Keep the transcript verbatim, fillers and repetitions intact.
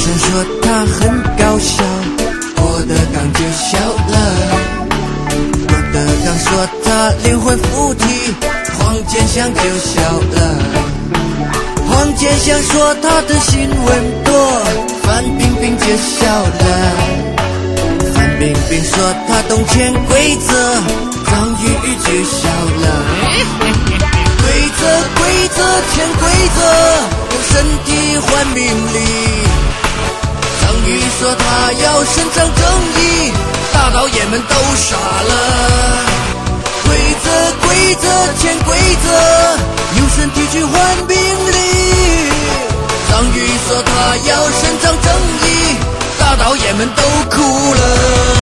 生说他很搞笑，郭德纲就笑了。郭德纲说他灵魂附体，黄健翔就笑了。黄健翔说他的新闻多，范冰冰就笑了。范冰冰说他懂潜规则，张玉玉就笑了。规则规则潜规则，用身体换名利。张玉说他要伸张正义，大导演们都傻了。规则规则潜规则，用身体去换名利。张玉说他要伸张正义，大导演们都哭了。